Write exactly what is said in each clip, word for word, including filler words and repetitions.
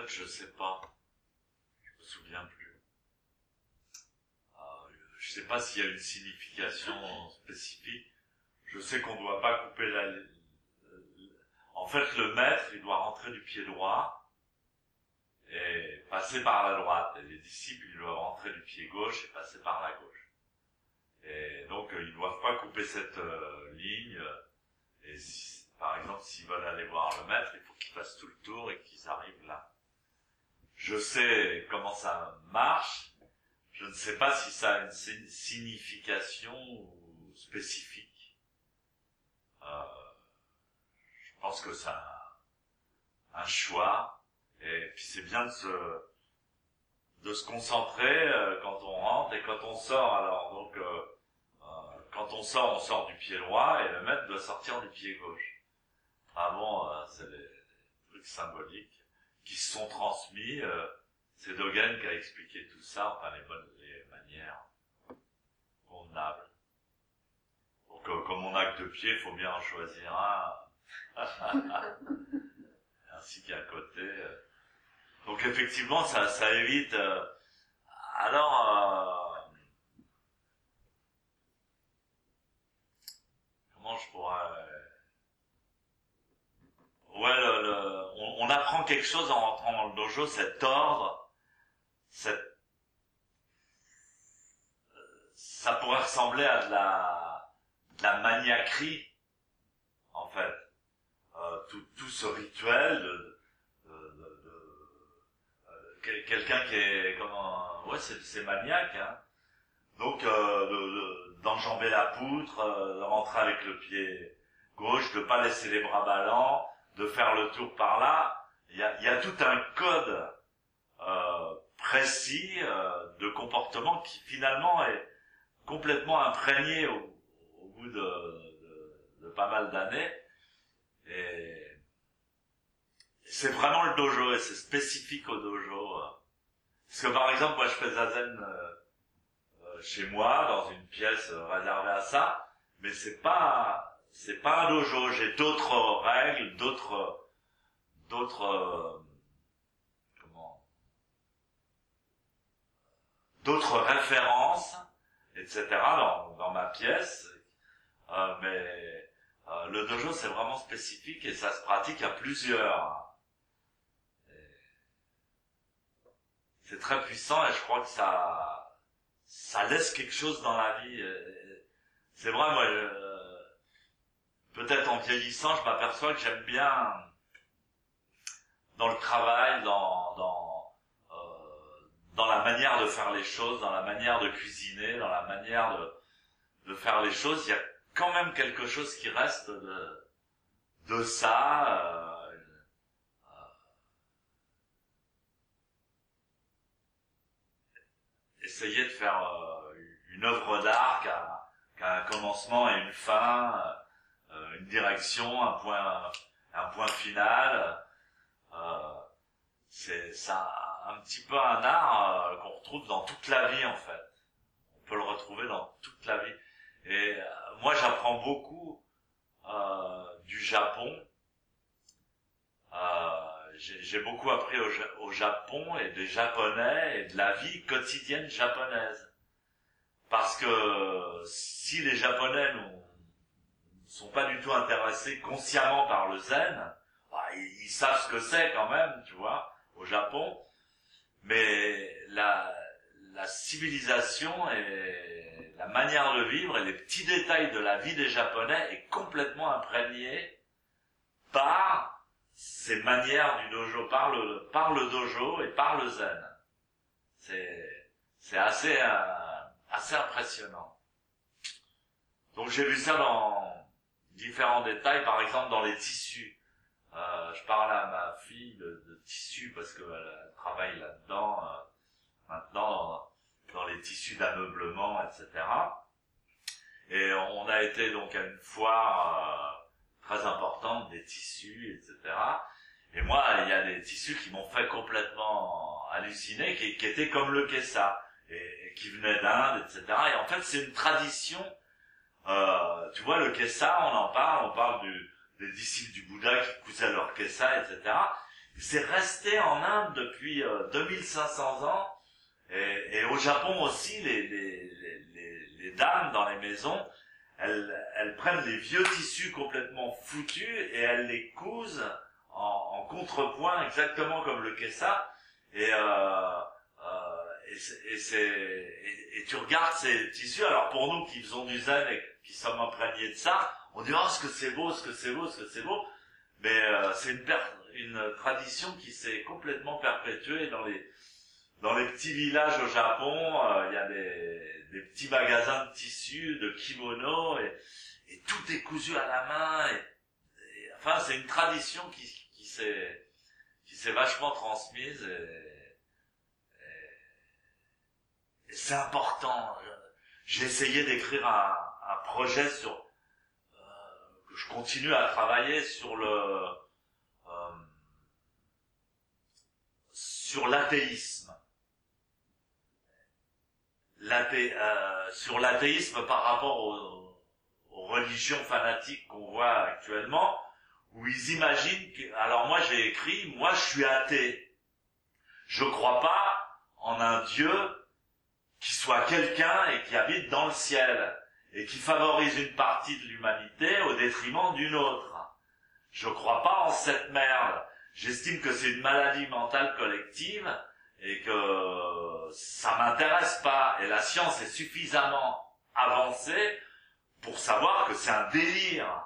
je sais pas. Je me souviens plus. Euh, je sais pas s'il y a une signification spécifique. Je sais qu'on doit pas couper la... En fait, le maître, il doit rentrer du pied droit et passer par la droite. Et les disciples, ils doivent rentrer du pied gauche et passer par la gauche. Et donc, ils doivent pas couper cette euh, ligne. Et si, par exemple, s'ils veulent aller voir le maître, il faut qu'ils fassent tout le tour et qu'ils arrivent là. Je sais comment ça marche. Je ne sais pas si ça a une signification spécifique. Euh, je pense que c'est un, un choix. Et puis c'est bien de se, de se concentrer euh, quand on rentre et quand on sort. Alors donc, euh, euh, quand on sort, on sort du pied droit et le maître doit sortir du pied gauche. Vraiment, euh, c'est des trucs symboliques qui se sont transmis. Euh, c'est Dogen qui a expliqué tout ça, enfin les bonnes les manières convenables. Donc euh, comme on n'a que deux pieds, il faut bien en choisir un. Ainsi qu'à côté. Euh. Donc effectivement, ça, ça évite. Euh, alors, euh, comment je pourrais... Ouais, le, le, on, on apprend quelque chose en rentrant dans le dojo, cet ordre, cette... ça pourrait ressembler à de la, de la maniaquerie, en fait. Euh, tout, tout ce rituel de, de, de, de euh, quelqu'un qui est comment ouais c'est, c'est maniaque hein. Donc euh, de, de, d'enjamber la poutre, euh, de rentrer avec le pied gauche, de pas laisser les bras ballants, de faire le tour par là. Il y a, il y a tout un code euh, précis euh, de comportement qui finalement est complètement imprégné au, au bout de, de, de pas mal d'années. Et c'est vraiment le dojo et c'est spécifique au dojo. Parce que par exemple, moi je fais zazen euh, chez moi dans une pièce réservée à ça, mais c'est pas c'est pas un dojo. J'ai d'autres règles, d'autres d'autres euh, comment d'autres références, et cetera dans dans ma pièce. Euh, mais Euh, le dojo, c'est vraiment spécifique et ça se pratique à plusieurs. Et c'est très puissant et je crois que ça, ça laisse quelque chose dans la vie. Et c'est vrai, moi, je, peut-être en vieillissant, je m'aperçois que j'aime bien dans le travail, dans, dans, euh, dans la manière de faire les choses, dans la manière de cuisiner, dans la manière de, de faire les choses, il y a quand même quelque chose qui reste de, de ça. Euh, euh, essayer de faire euh, une œuvre d'art qui a, qui a un commencement et une fin, euh, une direction, un point, un point final. Euh, c'est ça, un petit peu un art euh, qu'on retrouve dans toute la vie en fait. On peut le retrouver dans toute la vie. Et euh, moi, j'apprends beaucoup euh, du Japon. Euh, j'ai, j'ai beaucoup appris au, au Japon et des Japonais et de la vie quotidienne japonaise. Parce que si les Japonais ne sont pas du tout intéressés consciemment par le zen, bah, ils, ils savent ce que c'est quand même, tu vois, au Japon. Mais la, la civilisation et la manière de vivre et les petits détails de la vie des Japonais est complètement imprégnée par ces manières du dojo, par le, par le dojo et par le zen. C'est, c'est assez, euh, assez impressionnant. Donc j'ai vu ça dans différents détails, par exemple dans les tissus. Euh, je parlais à ma fille de, de tissus parce qu'elle travaille là-dedans euh, maintenant dans, dans les tissus d'ameublement, et cetera. Et on a été donc à une foire euh, très importante des tissus, et cetera. Et moi, il y a des tissus qui m'ont fait complètement halluciner, qui, qui étaient comme le kessa, et, et qui venaient d'Inde, et cetera. Et en fait, c'est une tradition. Euh, tu vois, le kessa, on en parle, on parle du, des disciples du Bouddha qui cousaient leur kessa, et cetera. C'est resté en Inde depuis euh, deux mille cinq cents ans, et, et au Japon aussi, les, les, les, les, les dames dans les maisons, elles, elles prennent les vieux tissus complètement foutus et elles les cousent en, en contrepoint, exactement comme le kessa, et, euh, euh, et, c'est, et, c'est, et, et tu regardes ces tissus, alors pour nous qui faisons du zen et qui sommes imprégnés de ça, on dit « Oh, ce que c'est beau, ce que c'est beau, ce que c'est beau », mais euh, c'est une perte une tradition qui s'est complètement perpétuée dans les dans les petits villages au Japon. Il euh, y a des, des petits magasins de tissus, de kimonos, et, et tout est cousu à la main. Et, et, enfin, c'est une tradition qui, qui s'est qui s'est vachement transmise. Et, et, et c'est important. J'ai essayé d'écrire un, un projet sur euh, que je continue à travailler sur le Euh, sur l'athéisme, L'athé, euh, sur l'athéisme par rapport aux, aux religions fanatiques qu'on voit actuellement, où ils imaginent que, alors moi j'ai écrit, moi je suis athée, je crois pas en un Dieu qui soit quelqu'un et qui habite dans le ciel et qui favorise une partie de l'humanité au détriment d'une autre. Je crois pas en cette merde. J'estime que c'est une maladie mentale collective et que ça m'intéresse pas. Et la science est suffisamment avancée pour savoir que c'est un délire.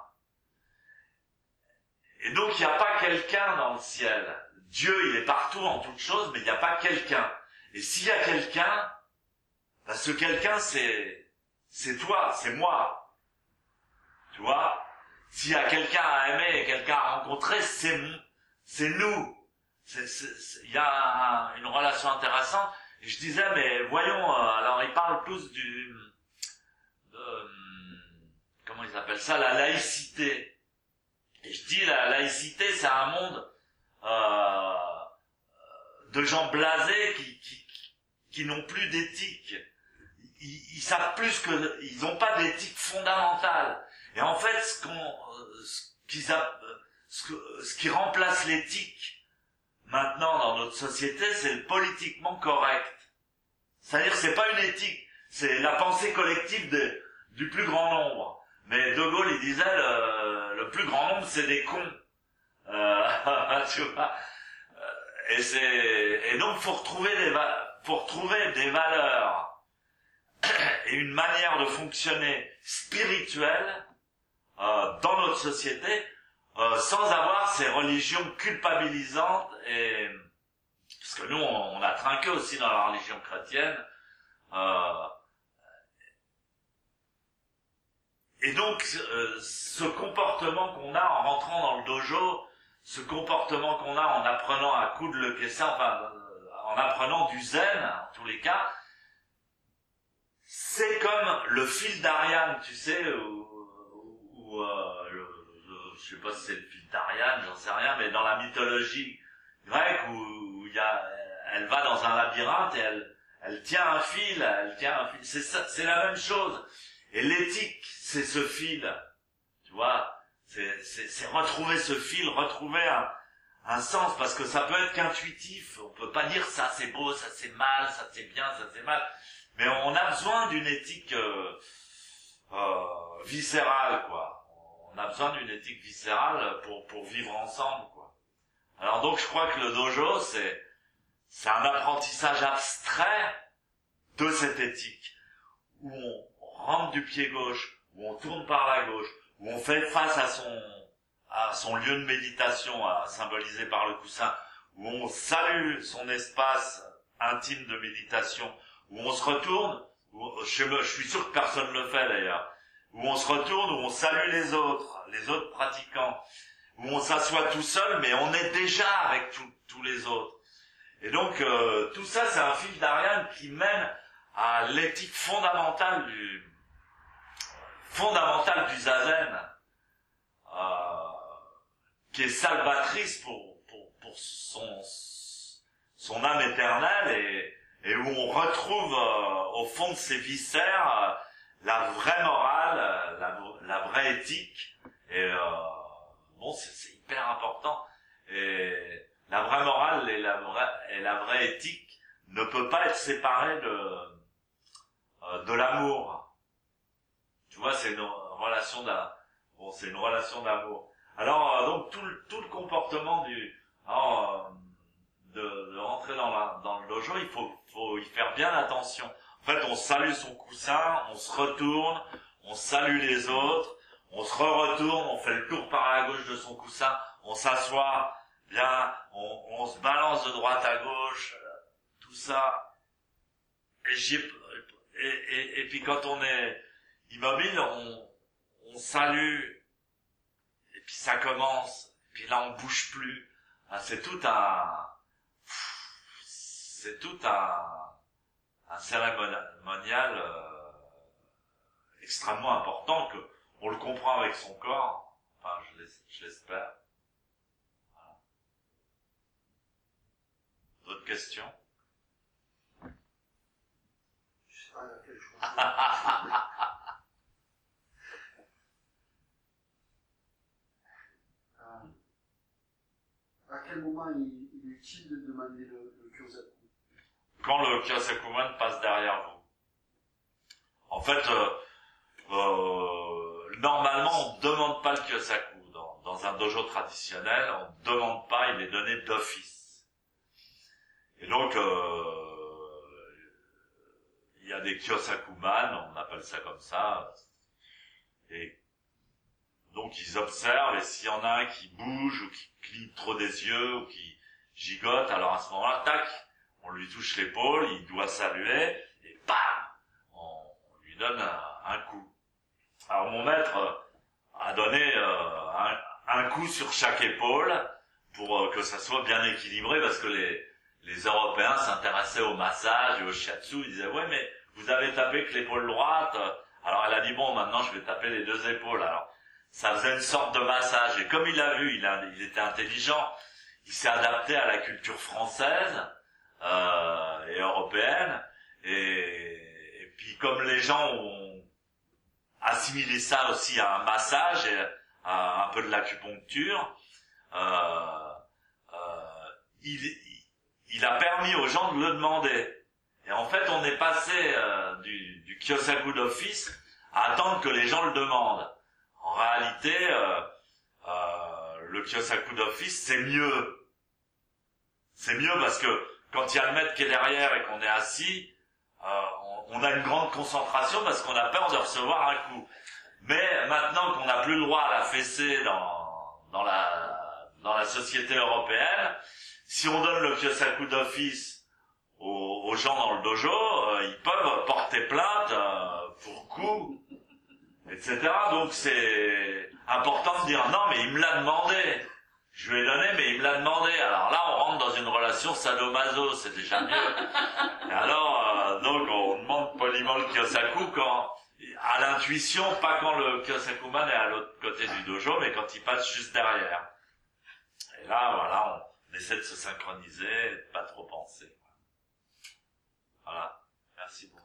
Et donc il n'y a pas quelqu'un dans le ciel. Dieu, il est partout en toutes choses, mais il n'y a pas quelqu'un. Et s'il y a quelqu'un, ben ce quelqu'un c'est c'est toi, c'est moi. Tu vois ? S'il y a quelqu'un à aimer et quelqu'un à rencontrer, c'est c'est nous. C'est, c'est, c'est, il y a un, une relation intéressante. Et je disais, mais voyons, euh, alors ils parlent tous du... De, comment ils appellent ça ? La laïcité. Et je dis, la laïcité, c'est un monde euh, de gens blasés qui, qui, qui n'ont plus d'éthique. Ils, ils savent plus que... Ils n'ont pas d'éthique fondamentale. Et en fait, ce qu'on, ce qu'ils a, ce, que, ce qui remplace l'éthique maintenant dans notre société, c'est le politiquement correct. C'est-à-dire, c'est pas une éthique, c'est la pensée collective de, du plus grand nombre. Mais De Gaulle, il disait, le, le plus grand nombre, c'est des cons. Euh, tu vois. Et c'est, et donc, faut retrouver des, faut retrouver des valeurs et une manière de fonctionner spirituelle Euh, dans notre société, euh, sans avoir ces religions culpabilisantes, et parce que nous on, on a trinqué aussi dans la religion chrétienne, euh, et donc euh, ce comportement qu'on a en rentrant dans le dojo, ce comportement qu'on a en apprenant à coudre le kessa, enfin euh, en apprenant du zen en tous les cas, c'est comme le fil d'Ariane, tu sais, où Ou euh, le, le, je sais pas si c'est le fil d'Ariane, j'en sais rien, mais dans la mythologie grecque où, où il y a, elle va dans un labyrinthe et elle, elle tient un fil, elle tient un fil. C'est ça, c'est la même chose. Et l'éthique, c'est ce fil, tu vois. C'est, c'est, c'est retrouver ce fil, retrouver un, un sens, parce que ça peut être qu'intuitif. On peut pas dire ça c'est beau, ça c'est mal, ça c'est bien, ça c'est mal. Mais on a besoin d'une éthique euh, euh, viscérale, quoi. On a besoin d'une éthique viscérale pour pour vivre ensemble, quoi. Alors donc je crois que le dojo c'est c'est un apprentissage abstrait de cette éthique où on rentre du pied gauche, où on tourne par la gauche, où on fait face à son à son lieu de méditation, à, symbolisé par le coussin, où on salue son espace intime de méditation, où on se retourne, où, je, je suis sûr que personne ne le fait d'ailleurs, où on se retourne, où on salue les autres, les autres pratiquants, où on s'assoit tout seul, mais on est déjà avec tout, tous les autres. Et donc, euh, tout ça, c'est un fil d'Ariane qui mène à l'éthique fondamentale du, fondamentale du zazen, euh, qui est salvatrice pour, pour, pour son, son âme éternelle, et, et où on retrouve, euh, au fond de ses viscères, euh, la vraie morale, la, la vraie éthique, et euh, bon, c'est, c'est hyper important. Et la vraie morale et la vraie, et la vraie éthique ne peut pas être séparée de, euh, de l'amour. Tu vois, c'est une relation d'amour. Bon, c'est une relation d'amour. Alors, euh, donc, tout le, tout le comportement du, alors, euh, de, de rentrer dans la, dans le dojo, il faut, faut y faire bien attention. En fait, on salue son coussin, on se retourne, on salue les autres, on se re-retourne, on fait le tour par la gauche de son coussin, on s'assoit, bien, on, on se balance de droite à gauche, tout ça. Et, j'y, et, et, et puis quand on est immobile, on, on salue, et puis ça commence, et puis là on bouge plus. Ah, c'est tout un, c'est tout un, un cérémonial euh, extrêmement important que on le comprend avec son corps. Enfin, je l'espère. Voilà. D'autres questions? Je sais pas, il y a quelque chose. À quel moment il, il est utile de demander le, le Kyosaku? Quand le Kyosakuman passe derrière vous. En fait, euh, euh, normalement, on ne demande pas le Kyosaku. Dans, dans un dojo traditionnel, on ne demande pas, il est donné d'office. Et donc, euh, il y a des Kyosakuman, on appelle ça comme ça, et donc ils observent, et s'il y en a un qui bouge, ou qui cligne trop des yeux, ou qui gigote, alors à ce moment-là, tac, on lui touche l'épaule, il doit saluer, et bam, on, on lui donne un, un coup. Alors mon maître a donné euh, un, un coup sur chaque épaule, pour euh, que ça soit bien équilibré, parce que les, les Européens s'intéressaient au massage et au shiatsu, ils disaient, ouais, mais vous avez tapé que l'épaule droite, alors elle a dit, bon, maintenant je vais taper les deux épaules, alors ça faisait une sorte de massage, et comme il a vu, il, a, il était intelligent, il s'est adapté à la culture française euh, et européenne, et, et puis comme les gens ont assimilé ça aussi à un massage et à un peu de l'acupuncture, euh, euh, il, il a permis aux gens de le demander. Et en fait, on est passé euh, du, du Kyosaku d'office à attendre que les gens le demandent. En réalité, euh, euh, le Kyosaku d'office, c'est mieux. C'est mieux parce que quand il y a le maître qui est derrière et qu'on est assis, euh, on, on a une grande concentration parce qu'on a peur de recevoir un coup. Mais maintenant qu'on n'a plus le droit à la fessée dans, dans, la, dans la société européenne, si on donne le Kyosaku d'office aux, aux gens dans le dojo, euh, ils peuvent porter plainte euh, pour coup, et cetera. Donc c'est important de dire non, mais il me l'a demandé. Je lui ai donné, mais il me l'a demandé. Alors là, on rentre dans une relation sadomaso, c'est déjà mieux. Et alors, euh, donc, on demande poliment le Kyosaku quand, à l'intuition, pas quand le Kyosakuman est à l'autre côté du dojo, mais quand il passe juste derrière. Et là, voilà, on essaie de se synchroniser, et de pas trop penser. Voilà. Merci beaucoup.